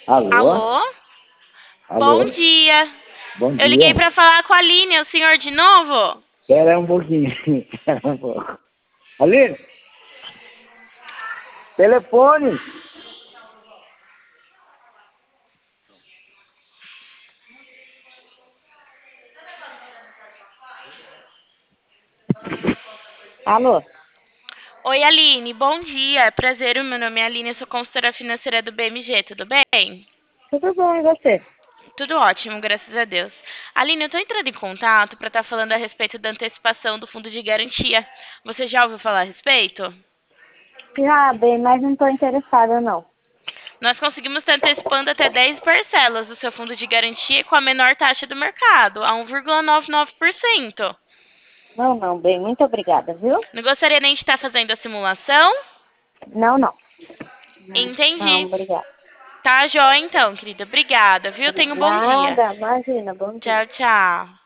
Alô? Alô? Bom Alô? dia. Bom Eu liguei dia. para falar com a Aline, é o senhor de novo? Espera um pouquinho. Espera um pouco. Aline, telefone. Alô? Oi, Aline, bom dia. Prazer, o meu nome é Aline, eu sou consultora financeira do BMG, tudo bem? Tudo bom, e você? Tudo ótimo, graças a Deus. Aline, eu tô entrando em contato para estar falando a respeito da antecipação do fundo de garantia. Você já ouviu falar a respeito? Já, bem, mas não estou interessada, não. Nós conseguimos estar antecipando até 10 parcelas do seu fundo de garantia com a menor taxa do mercado, a 1,99%. Não, não, bem, muito obrigada, viu? Não gostaria nem de estar fazendo a simulação? Não, não. Não, Entendi. obrigada. Tá joia então, querida. Obrigada, viu? Tenha um bom dia. Nada, imagina, bom dia. Tchau, tchau.